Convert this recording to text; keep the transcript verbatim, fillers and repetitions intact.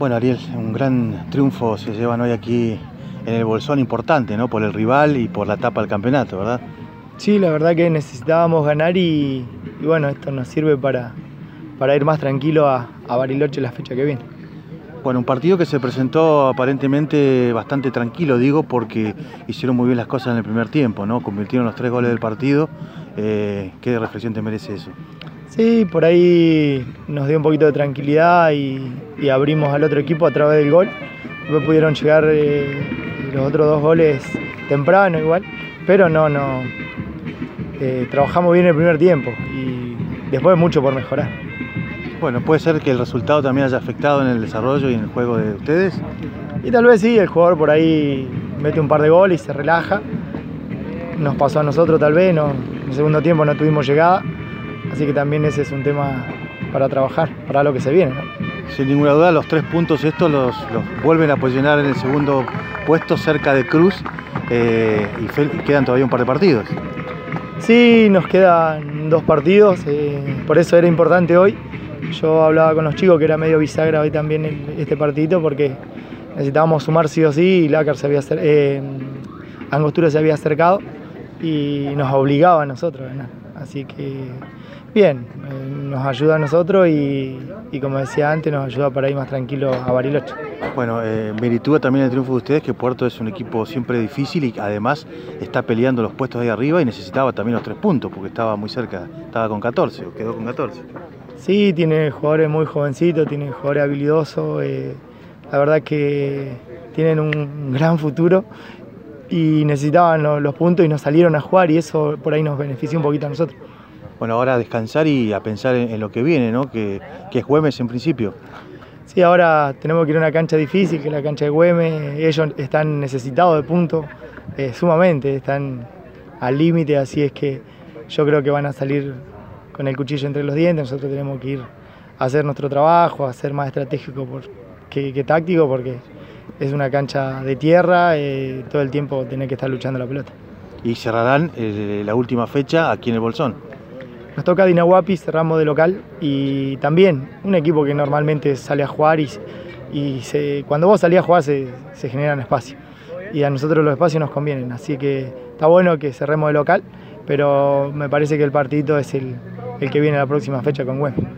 Bueno, Ariel, un gran triunfo se llevan hoy aquí en el Bolsón, importante, ¿no? Por el rival y por la etapa del campeonato, ¿verdad? Sí, la verdad que necesitábamos ganar y, y bueno, esto nos sirve para, para ir más tranquilo a, a Bariloche la fecha que viene. Bueno, un partido que se presentó aparentemente bastante tranquilo, digo, porque hicieron muy bien las cosas en el primer tiempo, ¿no? Convirtieron los tres goles del partido. Eh, ¿Qué reflexión te merece eso? Sí, por ahí nos dio un poquito de tranquilidad y, y abrimos al otro equipo a través del gol. Después pudieron llegar eh, los otros dos goles temprano igual, pero no, no. Eh, trabajamos bien el primer tiempo y después mucho por mejorar. Bueno, puede ser que el resultado también haya afectado en el desarrollo y en el juego de ustedes. Y tal vez sí, el jugador por ahí mete un par de goles y se relaja. Nos pasó a nosotros tal vez, no, en el segundo tiempo no tuvimos llegada. Así que también ese es un tema para trabajar, para lo que se viene, ¿no? Sin ninguna duda, los tres puntos estos los, los vuelven a posicionar en el segundo puesto cerca de Cruz eh, y quedan todavía un par de partidos. Sí, nos quedan dos partidos, eh, por eso era importante hoy. Yo hablaba con los chicos que era medio bisagra hoy también el, este partidito porque necesitábamos sumar sí o sí y Lácar se había eh, Angostura se había acercado y nos obligaba a nosotros a ganar. Así que bien, eh, nos ayuda a nosotros y, y como decía antes, nos ayuda para ir más tranquilo a Bariloche. Bueno, eh, meritúa también el triunfo de ustedes, que Puerto es un equipo siempre difícil y además está peleando los puestos ahí arriba y necesitaba también los tres puntos porque estaba muy cerca, estaba con catorce, o quedó con catorce. Sí, tiene jugadores muy jovencitos, tiene jugadores habilidosos, eh, la verdad que tienen un gran futuro y necesitaban los, los puntos y nos salieron a jugar y eso por ahí nos benefició un poquito a nosotros. Bueno, ahora a descansar y a pensar en, en lo que viene, ¿no? Que, que es Güemes en principio. Sí, ahora tenemos que ir a una cancha difícil, que es la cancha de Güemes. Ellos están necesitados de puntos, eh, sumamente, están al límite, así es que yo creo que van a salir con el cuchillo entre los dientes. Nosotros tenemos que ir a hacer nuestro trabajo, a ser más estratégico por, que, que táctico, porque es una cancha de tierra, eh, todo el tiempo tenés que estar luchando la pelota. Y cerrarán eh, la última fecha aquí en el Bolsón. Nos toca Dinahuapi, cerramos de local y también un equipo que normalmente sale a jugar y, y se, cuando vos salís a jugar se, se generan espacios y a nosotros los espacios nos convienen, así que está bueno que cerremos de local, pero me parece que el partidito es el, el que viene la próxima fecha con Güemes.